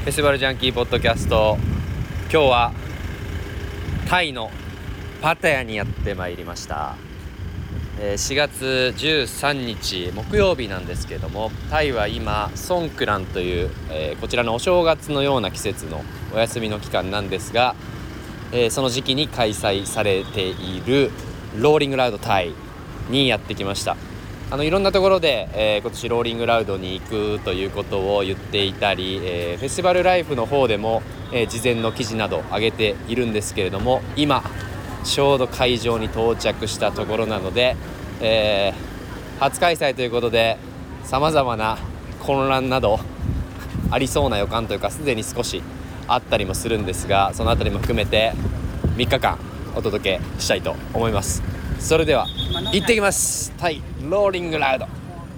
フェスティバルジャンキーポッドキャスト、今日はタイのパタヤにやってまいりました。4月13日木曜日なんですけども、タイは今ソンクランという、こちらのお正月のような季節のお休みの期間なんですが、その時期に開催されているローリングラウドタイにやってきました。いろんなところで、今年ローリングラウドに行くということを言っていたり、フェスティバルライフの方でも、事前の記事など上げているんですけれども、今ちょうど会場に到着したところなので、初開催ということでさまざまな混乱などありそうな予感というか、すでに少しあったりもするんですが、そのあたりも含めて3日間お届けしたいと思います。それでは行ってきます。タイローリングラウド。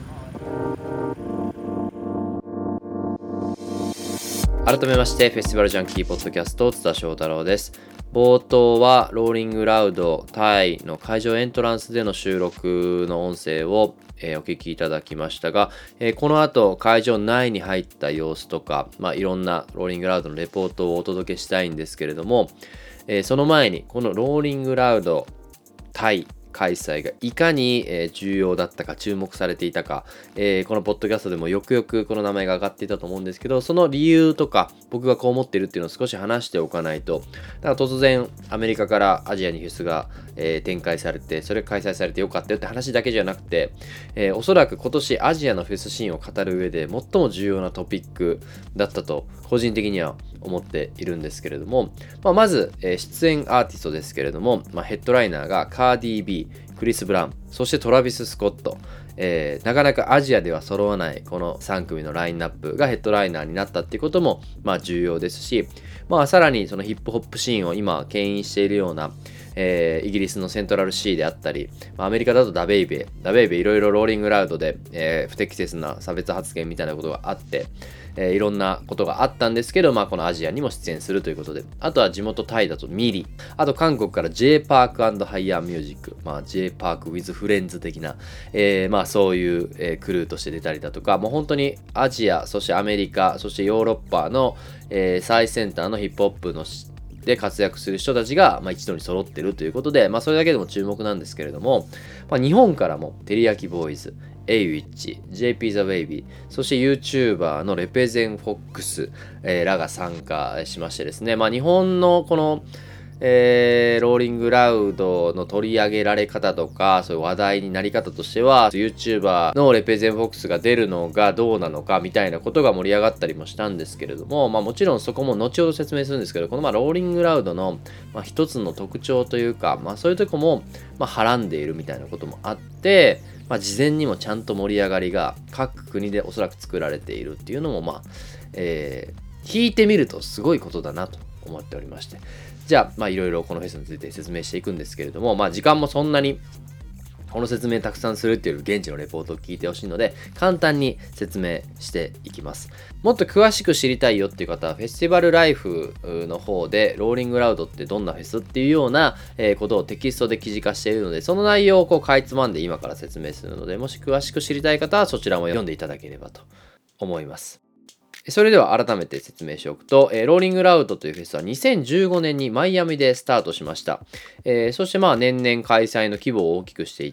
改めましてフェスティバルジャンキーポッドキャスト津田翔太郎です。冒頭はローリングラウドタイの会場エントランスでの収録の音声を、お聞きいただきましたが、この後会場内に入った様子とか、いろんなローリングラウドのレポートをお届けしたいんですけれども、その前にこのローリングラウドタイ開催がいかに重要だったか、注目されていたか、このポッドキャストでもよくよくこの名前が上がっていたと思うんですけど、その理由とか僕がこう思っているっていうのを少し話しておかないと、だから突然アメリカからアジアにフェスが、展開されて、それが開催されてよかったよって話だけじゃなくて、おそらく今年アジアのフェスシーンを語る上で最も重要なトピックだったと個人的には思っているんですけれども、まず、出演アーティストですけれども、ヘッドライナーがカーディー・ビー、クリス・ブラウン、そしてトラビス・スコット、なかなかアジアでは揃わないこの3組のラインナップがヘッドライナーになったっていうことも重要ですし、さらにそのヒップホップシーンを今牽引しているような、イギリスのセントラルシーであったり、アメリカだとダベイベいろいろローリングラウドで、不適切な差別発言みたいなことがあって、いろんなことがあったんですけど、このアジアにも出演するということで、あとは地元タイだとミリ、あと韓国から J パーク&ハイヤーミュージック、J パーク with フレンズ的な、そういう、クルーとして出たりだとか、もう本当にアジア、そしてアメリカ、そしてヨーロッパの、最先端のヒップホップので活躍する人たちが、一度に揃ってるということで、それだけでも注目なんですけれども、日本からもテリヤキボーイズ、エイウィッチ、JP The Baby、そして YouTuber のレペゼンフォックス、らが参加しましてですね、日本のこの、ローリングラウドの取り上げられ方とか、そういう話題になり方としては、YouTuber のレペゼンフォックスが出るのがどうなのかみたいなことが盛り上がったりもしたんですけれども、もちろんそこも後ほど説明するんですけど、このローリングラウドの、一つの特徴というか、そういうとこも、はらんでいるみたいなこともあって、事前にもちゃんと盛り上がりが各国でおそらく作られているっていうのも、聞いてみるとすごいことだなと思っておりまして、じゃあいろいろこのフェスについて説明していくんですけれども、時間もそんなにこの説明たくさんするっていう現地のレポートを聞いてほしいので、簡単に説明していきます。もっと詳しく知りたいよっていう方は、フェスティバルライフの方で、ローリングラウドってどんなフェスっていうようなことをテキストで記事化しているので、その内容をかいつまんで今から説明するので、もし詳しく知りたい方はそちらも読んでいただければと思います。それでは改めて説明しておくと、ローリングラウドというフェスは2015年にマイアミでスタートしました。そして年々開催の規模を大きくしていって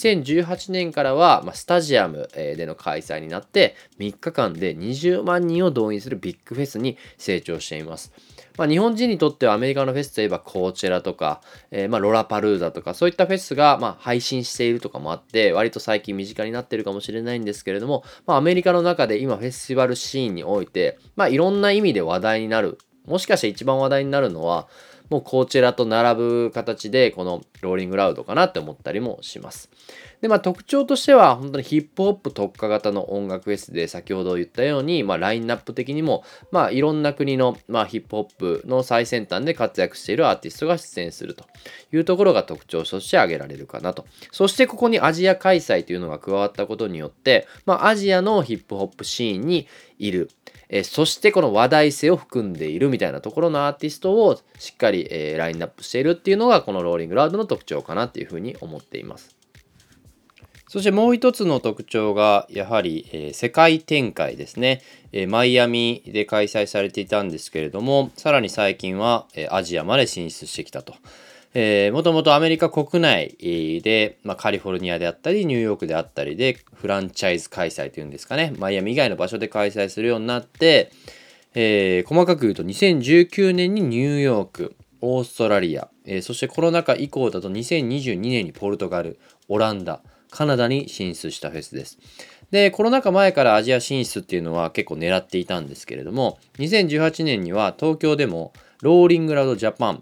、2018年からはスタジアムでの開催になって、3日間で20万人を動員するビッグフェスに成長しています。日本人にとってはアメリカのフェスといえばコーチェラとか、ロラパルーザとかそういったフェスが配信しているとかもあって割と最近身近になっているかもしれないんですけれども、アメリカの中で今フェスティバルシーンにおいていろんな意味で話題になる、もしかして一番話題になるのはもうコーチェラと並ぶ形でこのローリングラウドかなって思ったりもします。で特徴としては本当にヒップホップ特化型の音楽フェスで、先ほど言ったようにラインナップ的にもいろんな国のヒップホップの最先端で活躍しているアーティストが出演するというところが特徴として挙げられるかなと。そしてここにアジア開催というのが加わったことによってアジアのヒップホップシーンにいる、そしてこの話題性を含んでいるみたいなところのアーティストをしっかり、ラインナップしているっていうのがこのローリングラウドの特徴かなっていうふうに思っています。 そしてもう一つの特徴がやはり、世界展開ですね、マイアミで開催されていたんですけれども、さらに最近は、アジアまで進出してきたと。もともとアメリカ国内で、カリフォルニアであったりニューヨークであったりでフランチャイズ開催というんですかね、マイアミ以外の場所で開催するようになって、細かく言うと2019年にニューヨーク、オーストラリア、そしてコロナ禍以降だと2022年にポルトガル、オランダ、カナダに進出したフェスです。で、コロナ禍前からアジア進出っていうのは結構狙っていたんですけれども、2018年には東京でもローリングラウドジャパン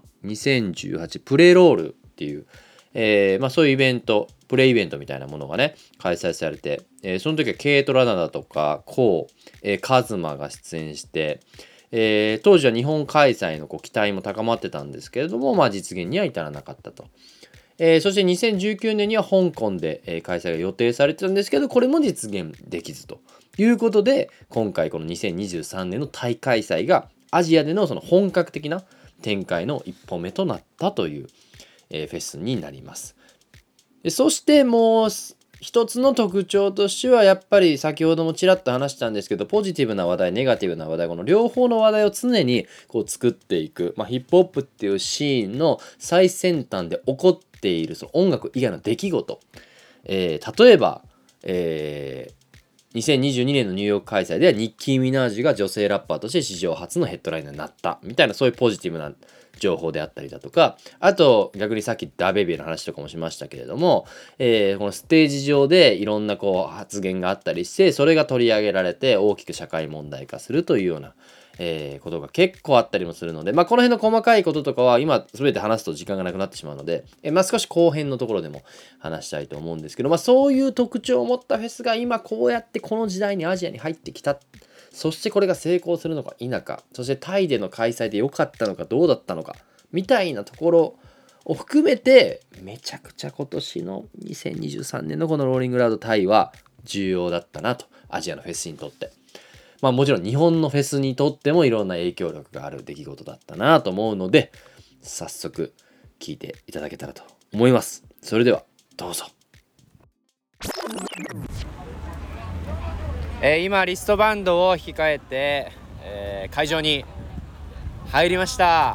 2018プレロールっていう、そういうイベント、プレイベントみたいなものがね、開催されて、その時はケイト・ラナだとか、コウ、カズマが出演して、当時は日本開催の期待も高まってたんですけれども、実現には至らなかったと。そして2019年には香港で、開催が予定されてたんですけど、これも実現できずということで、今回この2023年のタイ開催がアジアでのその本格的な展開の一歩目となったという、フェスになります。そしてもう一つの特徴としてはやっぱり先ほどもちらっと話したんですけど、ポジティブな話題、ネガティブな話題、この両方の話題を常に作っていく、ヒップホップっていうシーンの最先端で起こっているその音楽以外の出来事、例えば、2022年のニューヨーク開催ではニッキー・ミナージュが女性ラッパーとして史上初のヘッドライナーになったみたいな、そういうポジティブな情報であったりだとか、あと逆にさっきダベビーの話とかもしましたけれども、このステージ上でいろんな発言があったりして、それが取り上げられて大きく社会問題化するというようなことが結構あったりもするので、この辺の細かいこととかは今全て話すと時間がなくなってしまうので、少し後編のところでも話したいと思うんですけど、そういう特徴を持ったフェスが今こうやってこの時代にアジアに入ってきた。そしてこれが成功するのか否か、そしてタイでの開催で良かったのかどうだったのかみたいなところを含めて、めちゃくちゃ今年の2023年のこのローリングラウドタイは重要だったなと、アジアのフェスにとって。もちろん日本のフェスにとってもいろんな影響力がある出来事だったなと思うので、早速聞いていただけたらと思います。それではどうぞ。 今リストバンドを控えて、会場に入りました。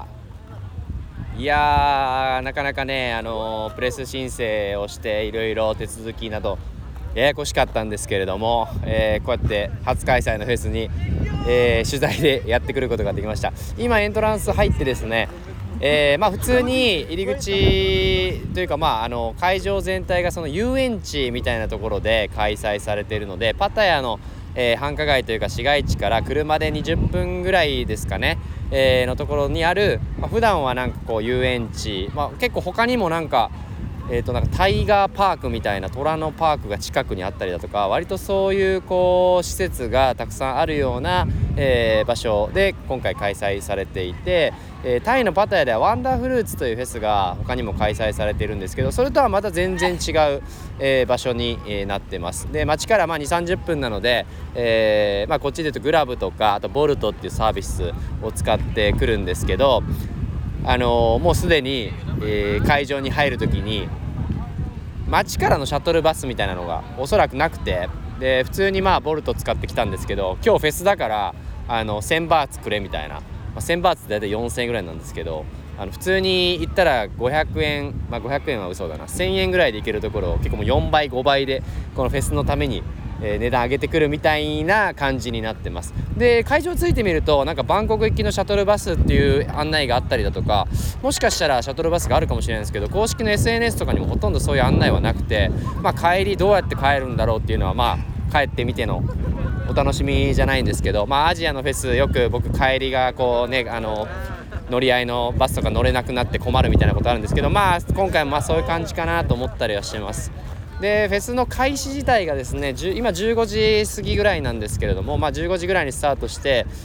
いやー、なかなかね、プレス申請をしていろいろ手続きなどややこしかったんですけれども、こうやって初開催のフェスに、取材でやってくることができました。今エントランス入ってですね、普通に入り口というか、会場全体がその遊園地みたいなところで開催されているので、パタヤの、繁華街というか市街地から車で20分ぐらいですかね、のところにある、普段は遊園地、結構他にもタイガーパークみたいな虎のパークが近くにあったりだとか、割とそういう施設がたくさんあるような、場所で今回開催されていて、タイのパタヤではワンダーフルーツというフェスが他にも開催されているんですけど、それとはまた全然違う、場所に、なってます。で、街から2、30分なので、こっちで言うとグラブとかあとボルトっていうサービスを使ってくるんですけど、もうすでに、会場に入るときに街からのシャトルバスみたいなのがおそらくなくて、で普通にボルト使ってきたんですけど、今日フェスだから1000バーツくれみたいな、1000バーツって大体4000円ぐらいなんですけど、普通に行ったら500円、500円は嘘だな、1000円ぐらいで行けるところを結構もう4倍5倍でこのフェスのために値段上げてくるみたいな感じになってます。で、会場ついてみるとバンコク行きのシャトルバスっていう案内があったりだとか、もしかしたらシャトルバスがあるかもしれないんですけど、公式の SNS とかにもほとんどそういう案内はなくて、帰りどうやって帰るんだろうっていうのは帰ってみてのお楽しみじゃないんですけど、アジアのフェスよく僕帰りが乗り合いのバスとか乗れなくなって困るみたいなことあるんですけど、今回もそういう感じかなと思ったりはしてます。で、フェスの開始自体がですね、今15時過ぎぐらいなんですけれども、15時ぐらいにスタートして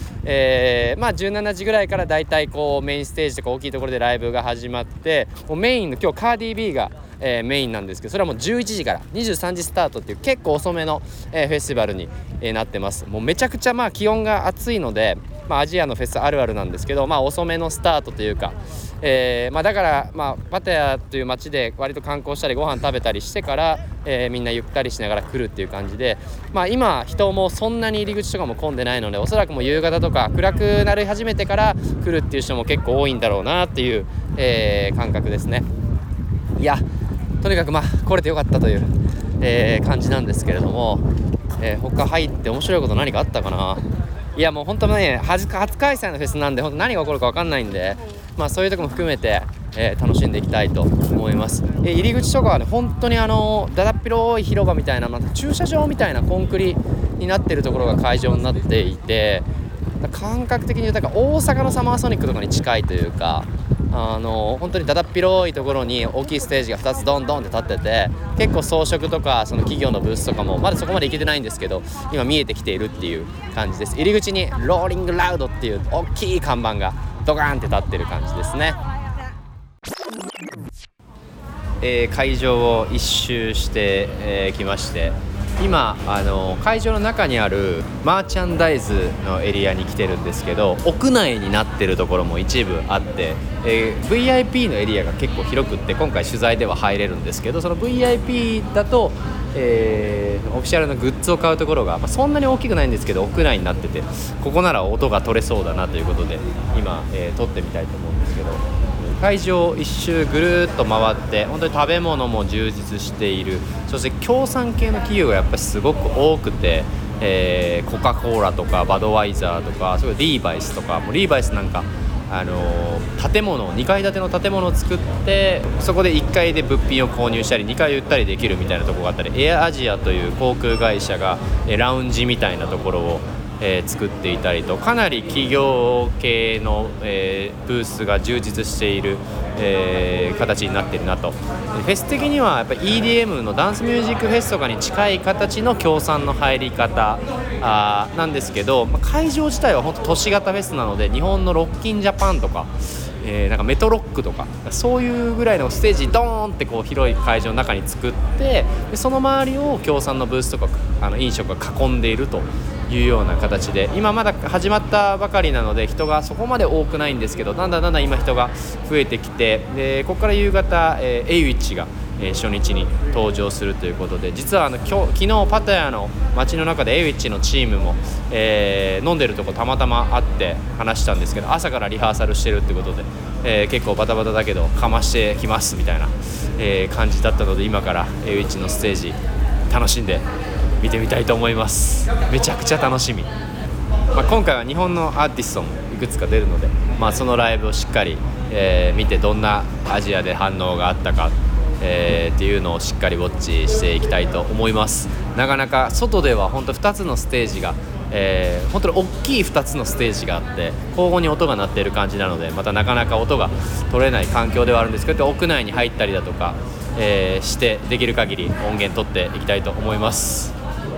、17時ぐらいからだいたいメインステージとか大きいところでライブが始まって、もうメインの今日カーディー B が、メインなんですけど、それはもう11時から23時スタートっていう結構遅めの、フェスティバルに、なってます。もうめちゃくちゃ気温が暑いので、 アジアのフェスあるあるなんですけど、遅めのスタートというか、だから、パタヤという街で割と観光したりご飯食べたりしてから、みんなゆったりしながら来るっていう感じで、今人もそんなに入り口とかも混んでないので、おそらくもう夕方とか暗くなり始めてから来るっていう人も結構多いんだろうなっていう、感覚ですね。いやとにかく来れてよかったという、感じなんですけれども、他入って面白いこと何かあったかな。いやもう本当ね初開催のフェスなんで本当何が起こるか分かんないんで、そういうとこも含めて、楽しんでいきたいと思います。入り口とかはね本当にだだっ広い広場みたいな、駐車場みたいなコンクリになってるところが会場になっていて、感覚的に言うと大阪のサマーソニックとかに近いというか、本当にだだっ広いところに大きいステージが2つドンドンって立ってて、結構装飾とかその企業のブースとかもまだそこまで行けてないんですけど今見えてきているっていう感じです。入り口にローリングラウドっていう大きい看板がドカーンって立ってる感じですね。会場を一周して、きまして、今会場の中にあるマーチャンダイズのエリアに来てるんですけど、屋内になってるところも一部あって、VIP のエリアが結構広くって今回取材では入れるんですけど、その VIP だと、オフィシャルのグッズを買うところが、そんなに大きくないんですけど屋内になってて、ここなら音が取れそうだなということで今、撮ってみたいと思うんですけど、会場一周ぐるっと回って本当に食べ物も充実している。そして協賛系の企業がやっぱりすごく多くて、コカ・コーラとかバドワイザーとか、それリーバイスとか、もうリーバイスなんか建物2階建ての建物を作って、そこで1階で物品を購入したり2階売ったりできるみたいなところがあったり、エアアジアという航空会社がラウンジみたいなところを作っていたりと、かなり企業系の、ブースが充実している、形になっているなと。フェス的にはやっぱり EDM のダンスミュージックフェスとかに近い形の協賛の入り方なんですけど、会場自体は本当都市型フェスなので、日本のロッキンジャパンとか、なんかメトロックとかそういうぐらいのステージドーンってこう広い会場の中に作って、でその周りを協賛のブースとか飲食が囲んでいるというような形で、今まだ始まったばかりなので人がそこまで多くないんですけど、だんだん今人が増えてきて、でここから夕方、エイウィッチが初日に登場するということで、実は昨日パタヤの街の中でエイウィッチのチームも、飲んでるとこたまたま会って話したんですけど、朝からリハーサルしてるってことで、結構バタバタだけどかましてきますみたいな、感じだったので、今からエイウィッチのステージ楽しんで見てみたいと思います。めちゃくちゃ楽しみ。今回は日本のアーティストもいくつか出るので、そのライブをしっかり、見てどんなアジアで反応があったか、っていうのをしっかりウォッチしていきたいと思います。なかなか外では本当2つのステージが、本当に大きい2つのステージがあって交互に音が鳴っている感じなので、またなかなか音が取れない環境ではあるんですけど、屋内に入ったりだとか、してできる限り音源取っていきたいと思います。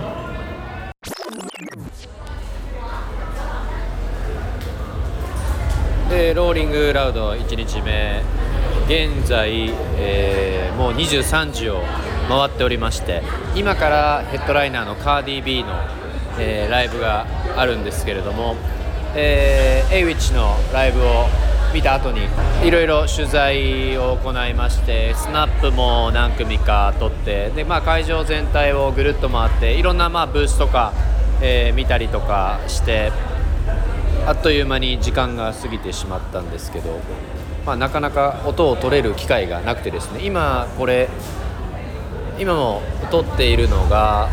ローリングラウド1日目、現在、もう23時を回っておりまして、今からヘッドライナーのカーディー B の、ライブがあるんですけれども、エイウィッチのライブを見た後にいろいろ取材を行いまして、スナップも何組か撮って、で、会場全体をぐるっと回っていろんなブースとか、見たりとかして、あっという間に時間が過ぎてしまったんですけど、なかなか音を取れる機会がなくてですね、今も撮っているのが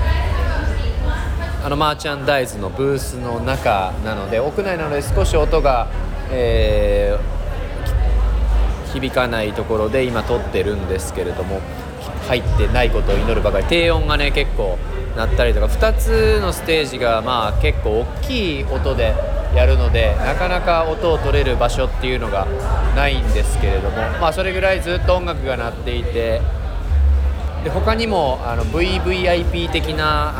マーチャンダイズのブースの中なので、屋内なので少し音が、響かないところで今撮ってるんですけれども、入ってないことを祈るばかり。低音がね結構鳴ったりとか、2つのステージが結構大きい音でやるので、なかなか音を取れる場所っていうのがないんですけれども、それぐらいずっと音楽が鳴っていて、で他にもVVIP 的な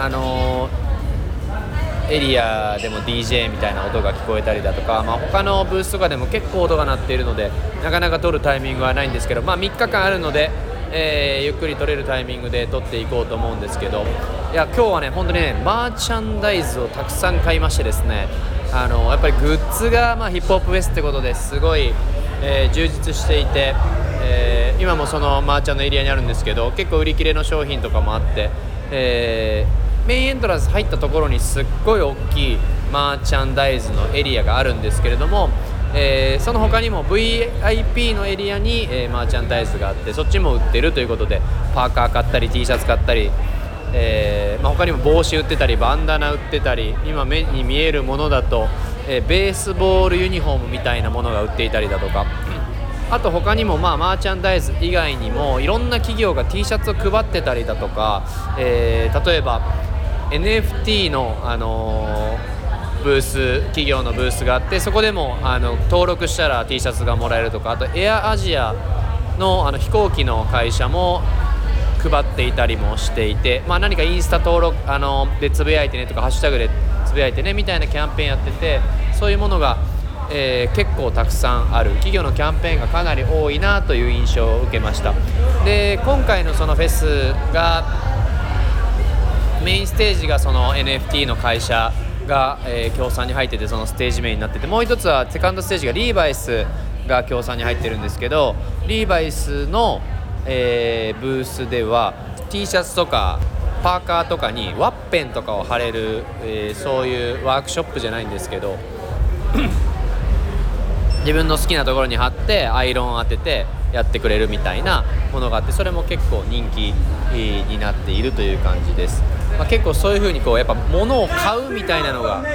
エリアでも DJ みたいな音が聞こえたりだとか、他のブースとかでも結構音が鳴っているので、なかなか撮るタイミングはないんですけど、3日間あるので、ゆっくり撮れるタイミングで撮っていこうと思うんですけど、いや今日はね本当にねマーチャンダイズをたくさん買いましてですね、 やっぱりグッズが、ヒップホップフェスってことですごい、充実していて、今もそのマーチャンのエリアにあるんですけど、結構売り切れの商品とかもあって、メインエントランス入ったところにすっごい大きいマーチャンダイズのエリアがあるんですけれども、その他にも VIP のエリアに、マーチャンダイズがあって、そっちも売ってるということでパーカー買ったり T シャツ買ったり、他にも帽子売ってたりバンダナ売ってたり、今目に見えるものだと、ベースボールユニフォームみたいなものが売っていたりだとか、あと他にもマーチャンダイズ以外にもいろんな企業が T シャツを配ってたりだとか、例えば NFT の、ブース、企業のブースがあって、そこでも登録したら T シャツがもらえるとか、あとエアアジアの、飛行機の会社も配っていたりもしていて、何かインスタ登録でつぶやいてねとかハッシュタグでつぶやいてねみたいなキャンペーンやってて、そういうものが、結構たくさんある企業のキャンペーンがかなり多いなという印象を受けました。で、今回のそのフェスがメインステージがその NFT の会社が、協賛に入ってて、そのステージメインになってて、もう一つはセカンドステージがリーバイスが協賛に入ってるんですけど、リーバイスのブースでは T シャツとかパーカーとかにワッペンとかを貼れる、そういうワークショップじゃないんですけど自分の好きなところに貼ってアイロンを当ててやってくれるみたいなものがあって、それも結構人気になっているという感じです。結構そういう風にやっぱ物を買うみたいなのが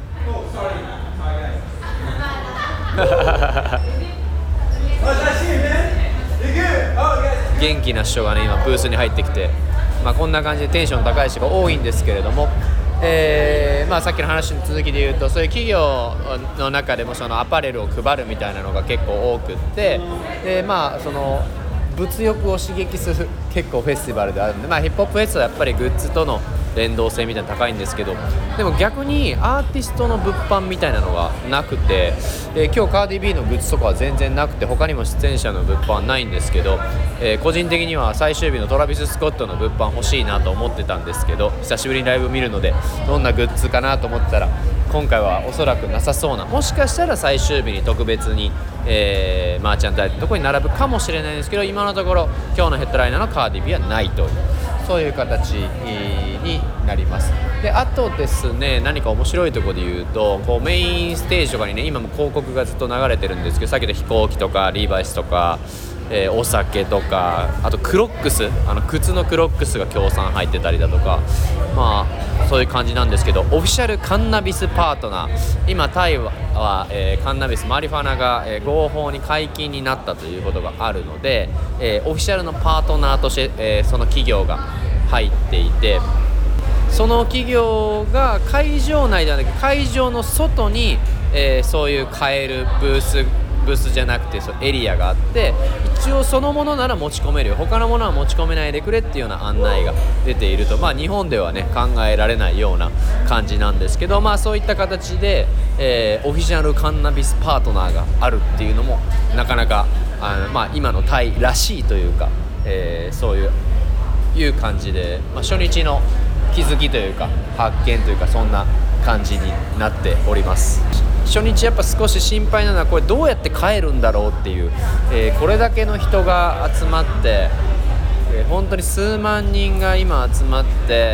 元気な人がね今ブースに入ってきて、こんな感じでテンション高い人が多いんですけれども、さっきの話の続きで言うと、そういう企業の中でもそのアパレルを配るみたいなのが結構多くって、でその物欲を刺激する結構フェスティバルであるんで、ヒップホップフェスはやっぱりグッズとの連動性みたいなの高いんですけど、でも逆にアーティストの物販みたいなのがなくて、今日カーディ B のグッズとかは全然なくて、他にも出演者の物販はないんですけど、個人的には最終日のトラビス・スコットの物販欲しいなと思ってたんですけど、久しぶりにライブ見るのでどんなグッズかなと思ってたら、今回はおそらくなさそうな、もしかしたら最終日に特別に、マーチャンダイズのところに並ぶかもしれないんですけど、今のところ今日のヘッドライナーのカーディ B はないという、そういう形になります。で、あとですね、何か面白いところで言うと、メインステージとかにね、今も広告がずっと流れてるんですけど、さっきの飛行機とかリーバイスとか、お酒とか、あとクロックス、靴のクロックスが協賛入ってたりだとか、そういう感じなんですけど、オフィシャルカンナビスパートナー、今タイは、カンナビスマリファナが、合法に解禁になったということがあるので、オフィシャルのパートナーとして、その企業が入っていて、その企業が会場内ではなく会場の外に、そういう買えるブースじゃなくてエリアがあって、一応そのものなら持ち込めるよ、他のものは持ち込めないでくれっていうような案内が出ていると、日本ではね考えられないような感じなんですけど、そういった形で、オフィシャルカンナビスパートナーがあるっていうのもなかなか今のタイらしいというか、そういう感じで、初日の気づきというか発見というか、そんな感じになっております。初日やっぱ少し心配なのは、これどうやって帰るんだろうっていう、これだけの人が集まって、本当に数万人が今集まって、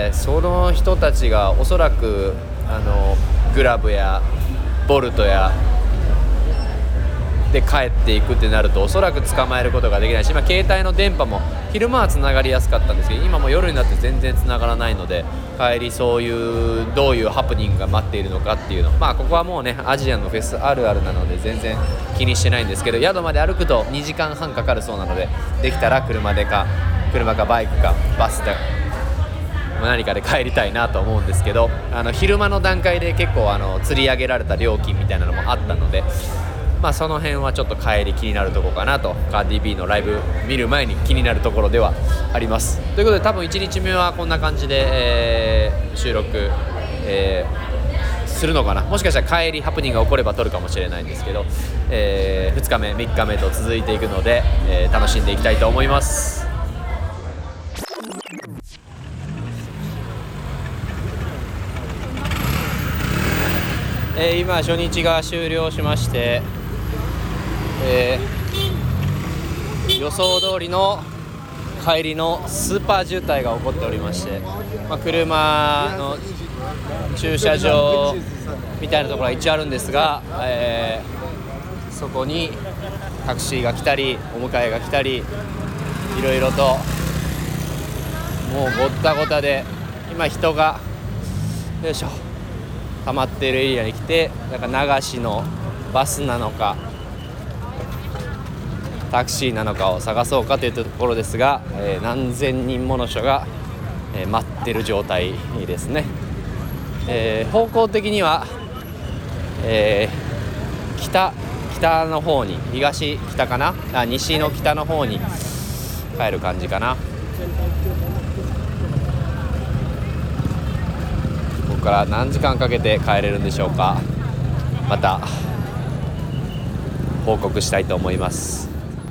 その人たちがおそらくグラブやボルトやで帰っていくってなると、おそらく捕まえることができないし、携帯の電波も昼間はつながりやすかったんですけど、今も夜になって全然つながらないので、帰りそういうどういうハプニングが待っているのかっていうの、ここはもうねアジアのフェスあるあるなので全然気にしてないんですけど、宿まで歩くと2時間半かかるそうなので、できたら車かバイクかバスで何かで帰りたいなと思うんですけど、昼間の段階で結構釣り上げられた料金みたいなのもあったので、その辺はちょっと帰り気になるところかなと、カーディ B のライブ見る前に気になるところではあります。ということで多分1日目はこんな感じで、収録、するのかな、もしかしたら帰りハプニングが起これば撮るかもしれないんですけど、2日目3日目と続いていくので、楽しんでいきたいと思います。 今初日が終了しまして、予想通りの帰りのスーパー渋滞が起こっておりまして、車の駐車場みたいなところが一応あるんですが、そこにタクシーが来たりお迎えが来たりいろいろともうごったごたで、今人が溜まっているエリアに来て、なんか流しのバスなのかタクシーなのかを探そうかというところですが、何千人もの人が、待ってる状態ですね。方向的には、北の方に北かな、西の北の方に帰る感じかな。ここから何時間かけて帰れるんでしょうか。また報告したいと思います。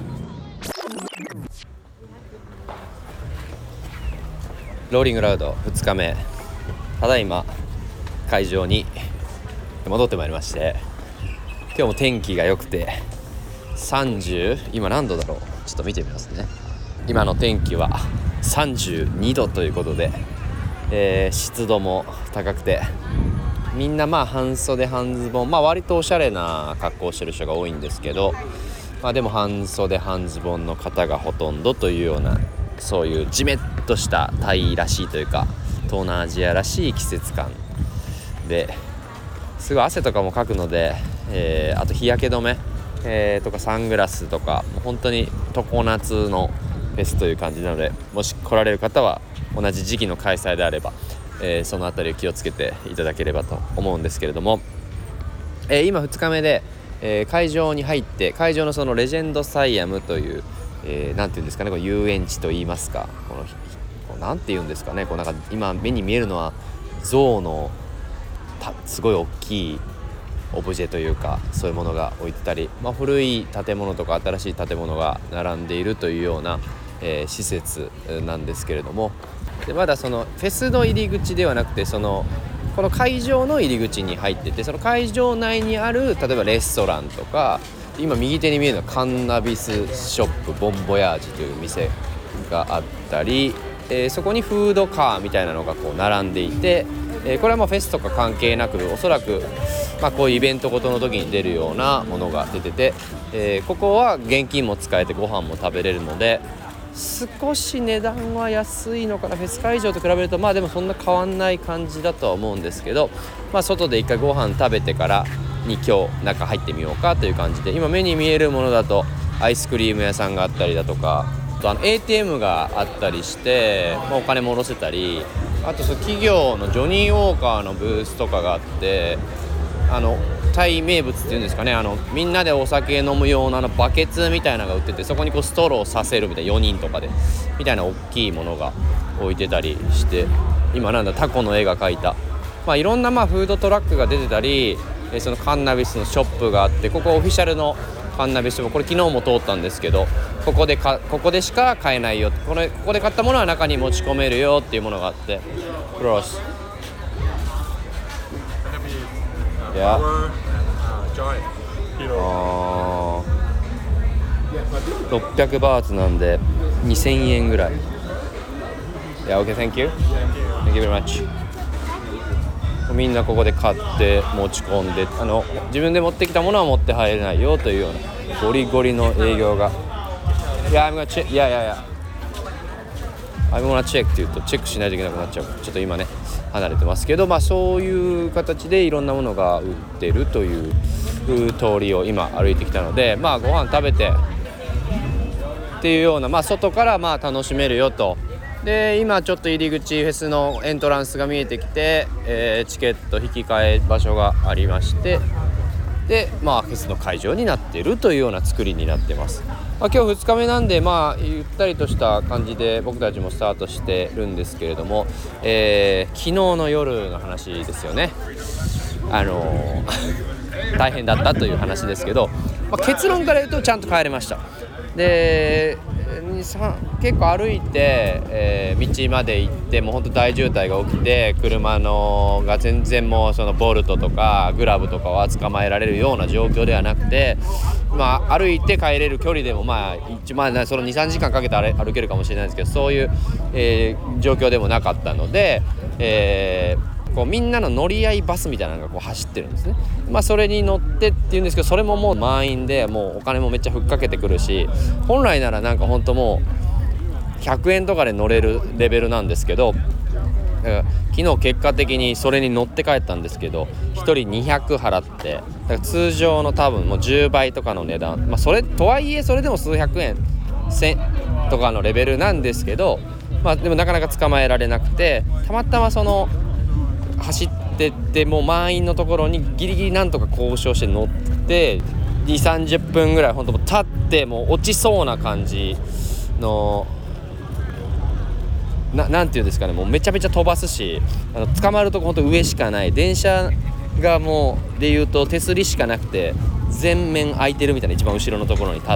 ローリングラウド2日目、ただいま会場に戻ってまいりまして、今日も天気が良くて今何度だろう、ちょっと見てみますね。今の天気は32度ということで、湿度も高くて、みんな半袖半ズボン、割とおしゃれな格好をしてる人が多いんですけど、でも半袖半ズボンの方がほとんどというような、そういうジメッとしたタイらしいというか東南アジアらしい季節感ですごい汗とかもかくので、あと日焼け止め、とかサングラスとか、もう本当に常夏のフェスという感じなので、もし来られる方は同じ時期の開催であれば、そのあたりを気をつけていただければと思うんですけれども、今2日目で、会場に入って、会場のそのレジェンドサイアムというなんていうんですかね、こう遊園地といいますか、このなんていうんですかね、なんか今目に見えるのは象のすごい大きいオブジェというか、そういうものが置いてたり、古い建物とか新しい建物が並んでいるというような、施設なんですけれども、でまだそのフェスの入り口ではなくて、この会場の入り口に入ってて、その会場内にある例えばレストランとか、今右手に見えるのはカンナビスショップボンボヤージュという店があったり、そこにフードカーみたいなのがこう並んでいて、これはフェスとか関係なく、おそらくこういうイベントごとの時に出るようなものが出てて、ここは現金も使えてご飯も食べれるので、少し値段は安いのかな、フェス会場と比べると。でもそんな変わんない感じだとは思うんですけど、外で一回ご飯食べてからに今日中入ってみようかという感じで、今目に見えるものだとアイスクリーム屋さんがあったりだとか、あとATM があったりして、お金も下ろせたり、あと企業のジョニーウォーカーのブースとかがあって、タイ名物っていうんですかね、みんなでお酒飲むようなバケツみたいなのが売ってて、そこにストローをさせるみたいな、4人とかでみたいな大きいものが置いてたりして、今タコの絵が描いた、いろんなフードトラックが出てたり、そのカンナビスのショップがあって、ここオフィシャルのカンナビスも、これ昨日も通ったんですけど、ここでしか買えないよ、ここで買ったものは中に持ち込めるよっていうものがあって、クロス600バーツなんで2000円ぐらい。OK, thank you. Thank you very much. みんなここで買って持ち込んで、自分で持ってきたものは持って入れないよというようなゴリゴリの営業が。I'm gonna check. I'm gonna check って言うとチェックしないといけなくなっちゃう。ちょっと今ね離れてますけど、そういう形でいろんなものが売ってるという通りを今歩いてきたので、ご飯食べてっていうような、外から楽しめるよと。で今ちょっと入り口、フェスのエントランスが見えてきて、チケット引き換え場所がありまして、でフェスの会場になっているというような作りになってます。今日2日目なんで、ゆったりとした感じで僕たちもスタートしてるんですけれども、昨日の夜の話ですよね。大変だったという話ですけど、結論から言うとちゃんと帰れました。で結構歩いて、道まで行ってもう本当大渋滞が起きて車が全然もうそのボルトとかグラブとかは捕まえられるような状況ではなくて、歩いて帰れる距離でもその 2,3 時間かけて歩けるかもしれないですけど、そういう、状況でもなかったので、こうみんなの乗り合いバスみたいなのがこう走ってるんですね。それに乗ってっていうんですけど、それももう満員でもうお金もめっちゃふっかけてくるし、本来ならなんか本当もう100円とかで乗れるレベルなんですけど、昨日結果的にそれに乗って帰ったんですけど1人200払って、だから通常の多分もう10倍とかの値段、それとはいえそれでも数百円とかのレベルなんですけど、でもなかなか捕まえられなくて、たまたまその走ってってもう満員のところにギリギリなんとか交渉して乗って 2,30 分ぐらい本当もう立ってもう落ちそうな感じのなんていうんですかね、もうめちゃめちゃ飛ばすし、捕まるとこ本当上しかない、電車がもうでいうと手すりしかなくて全面空いてるみたいな一番後ろのところに立って、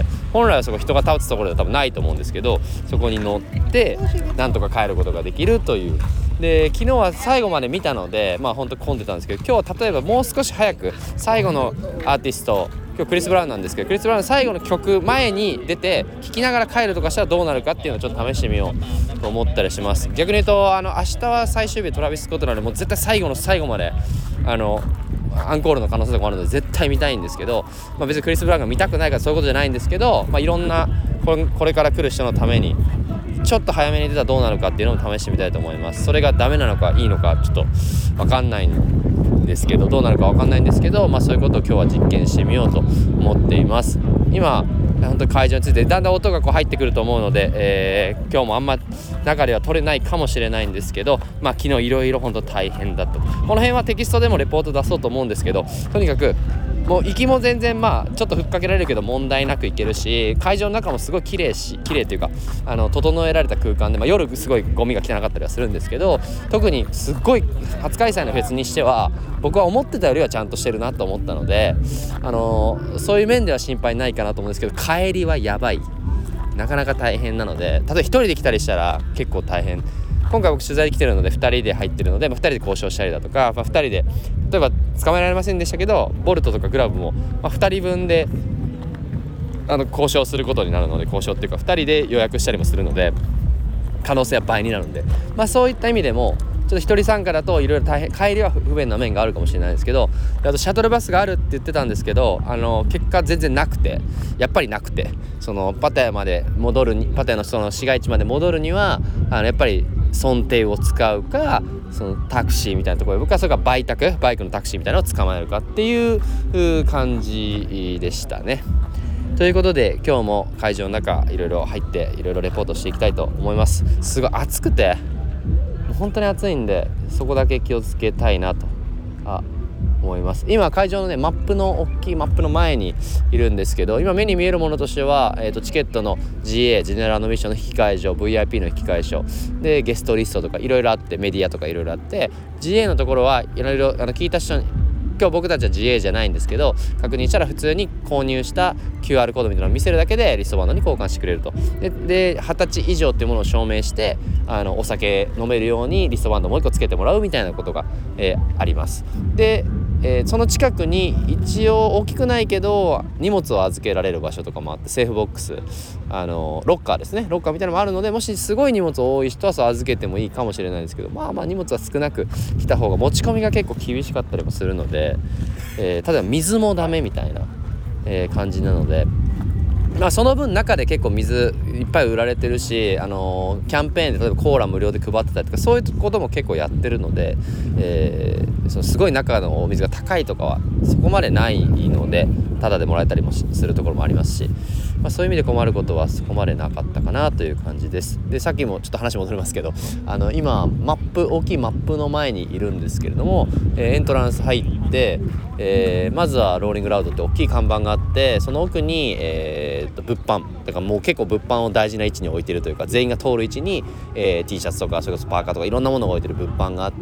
本来はそこ人が立つところでは多分ないと思うんですけど、そこに乗ってなんとか帰ることができるという。で昨日は最後まで見たので本当混んでたんですけど、今日は例えばもう少し早く最後のアーティスト、今日クリス・ブラウンなんですけど、クリス・ブラウンの最後の曲前に出て聴きながら帰るとかしたらどうなるかっていうのをちょっと試してみようと思ったりします。逆に言うと明日は最終日トラビス・スコットなのでもう絶対最後の最後までアンコールの可能性とかもあるので絶対見たいんですけど、別にクリス・ブラウンが見たくないからそういうことじゃないんですけど、いろんなこれから来る人のためにちょっと早めに出たらどうなるかっていうのも試してみたいと思います。それがダメなのかいいのかちょっと分かんないんですけど、どうなるか分かんないんですけど、そういうことを今日は実験してみようと思っています。今本当に会場についてだんだん音が入ってくると思うので、今日もあんま中では撮れないかもしれないんですけど、昨日いろいろ本当大変だった。この辺はテキストでもレポート出そうと思うんですけど、とにかくもう行きも全然ちょっとふっかけられるけど問題なく行けるし、会場の中もすごい綺麗というか整えられた空間で、夜すごいゴミが汚かったりはするんですけど、特にすっごい初開催のフェスにしては僕は思ってたよりはちゃんとしてるなと思ったので、そういう面では心配ないかなと思うんですけど、帰りはやばい、なかなか大変なので、例えば1人で来たりしたら結構大変。今回僕取材で来てるので2人で入ってるので、2人で交渉したりだとか、2人で例えば捕まえられませんでしたけどボルトとかグラブも、2人分で交渉することになるので、交渉っていうか2人で予約したりもするので可能性は倍になるんで、そういった意味でもちょっと一人参加だといろいろ大変、帰りは不便な面があるかもしれないですけど、あとシャトルバスがあるって言ってたんですけど、結果全然なくて、やっぱりなくて、そのパタヤまで戻るに、パタヤのその市街地まで戻るにはやっぱり村定を使うか、そのタクシーみたいなところで、僕はそれからバイクのタクシーみたいなのを捕まえるかっていう感じでしたね。ということで今日も会場の中いろいろ入っていろいろレポートしていきたいと思います。すごい暑くて本当に暑いんで、そこだけ気をつけたいなと思います。今会場のね大きいマップの前にいるんですけど、今目に見えるものとしては、チケットの GA ジェネラルアドミッションの引換所、 VIP の引換所でゲストリストとかいろいろあって、メディアとかいろいろあって、 GA のところはいろいろ聞いた人に、今日僕たちは GA じゃないんですけど、確認したら普通に購入した QR コードみたいなのを見せるだけでリストバンドに交換してくれると。で20歳以上っていうものを証明して、お酒飲めるようにリストバンドもう一個つけてもらうみたいなことが、あります。で、その近くに一応大きくないけど荷物を預けられる場所とかもあって、セーフボックス、ロッカーですね、ロッカーみたいなのもあるので、もしすごい荷物多い人はそう預けてもいいかもしれないですけど、荷物は少なく来た方が持ち込みが結構厳しかったりもするので、例えば水もダメみたいな、感じなので、その分中で結構水いっぱい売られてるし、キャンペーンで例えばコーラ無料で配ってたりとか、そういうことも結構やってるので、そのすごい中のお水が高いとかはそこまでないので、タダでもらえたりもするところもありますし、そういう意味で困ることはそこまでなかったかなという感じです。でさっきもちょっと話戻りますけど、今大きいマップの前にいるんですけれども、エントランス入って、まずはローリングラウドって大きい看板があって、その奥に、物販だからもう結構物販を大事な位置に置いてるというか、全員が通る位置に、T シャツとかそれこそパーカーとかいろんなものが置いてる物販があって、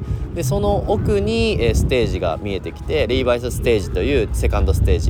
でその奥に、ステージが見えてきて、リーバイスステージというセカンドステージ、こ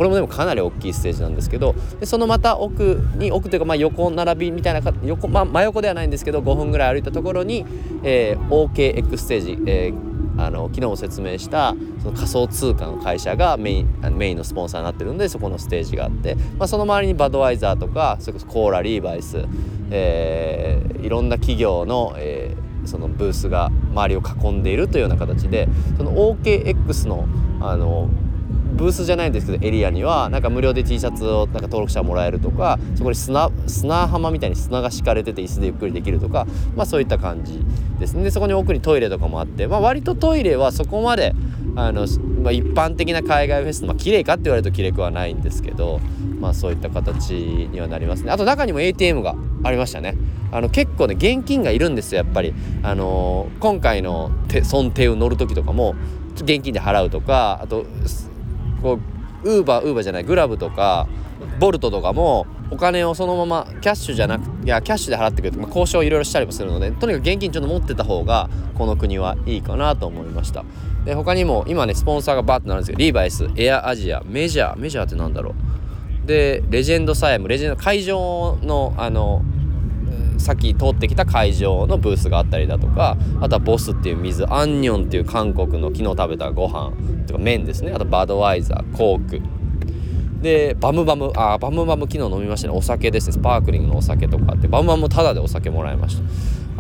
これもでもかなり大きいステージなんですけど、でそのまた奥というか横並びみたいな真横ではないんですけど5分ぐらい歩いたところに、OKX ステージ、昨日も説明したその仮想通貨の会社がメインのスポンサーになってるんで、そこのステージがあって、その周りにバドワイザーとかそれこそコーラ、リーバイス、いろんな企業の、そのブースが周りを囲んでいるというような形で、その OKX のブースじゃないんですけどエリアにはなんか無料で T シャツをなんか登録者もらえるとか、そこに砂浜みたいに砂が敷かれてて椅子でゆっくりできるとか、そういった感じですね。でそこに奥にトイレとかもあって、割とトイレはそこまで一般的な海外フェスの綺麗かって言われると綺麗くはないんですけど、そういった形にはなりますね。あと中にも ATM がありましたね。結構ね現金がいるんですよやっぱり。今回のソンテウ乗る時とかも現金で払うとか、あとこうウーバーじゃないグラブとかボルトとかもお金をそのままキャッシュじゃなくキャッシュで払ってくれると、交渉いろいろしたりもするので、とにかく現金ちょっと持ってた方がこの国はいいかなと思いました。で他にも今ねスポンサーがバーッとなるんですけど、リーバイス、エアアジア、メジャーってなんだろう、でレジェンドサイム、会場のさっき通ってきた会場のブースがあったりだとか、あとはボスっていう水、アンニョンっていう韓国の昨日食べたご飯とか麺ですね、あとバドワイザー、コークでバムバム昨日飲みましたね。お酒ですね、スパークリングのお酒とかあって、バムバムもタダでお酒もらいました。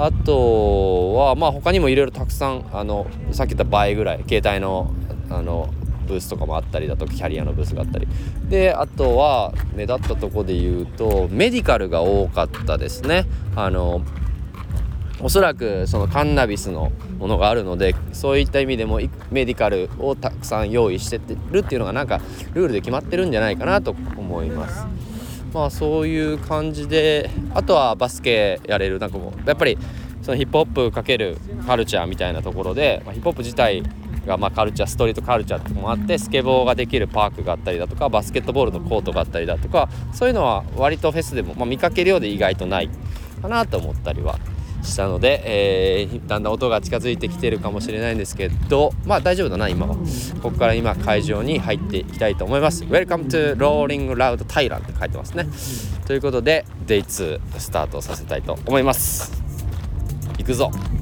あとは他にもいろいろたくさんさっき言った倍ぐらい携帯のブースとかもあったりだとか、キャリアのブースがあったりで、あとは目立ったところで言うとメディカルが多かったですね。おそらくそのカンナビスのものがあるので、そういった意味でもメディカルをたくさん用意してるっていうのがなんかルールで決まってるんじゃないかなと思います。そういう感じで、あとはバスケやれるなんかもうやっぱりそのヒップホップかけるカルチャーみたいなところで、ヒップホップ自体がカルチャー、ストリートカルチャーってもあって、スケボーができるパークがあったりだとか、バスケットボールのコートがあったりだとか、そういうのは割とフェスでも、見かけるようで意外とないかなと思ったりはしたので、だんだん音が近づいてきてるかもしれないんですけど、大丈夫だな今は。ここから今会場に入っていきたいと思います。 Welcome to Rolling Loud Thailand って書いてますね。ということで Day2 スタートさせたいと思います。行くぞ。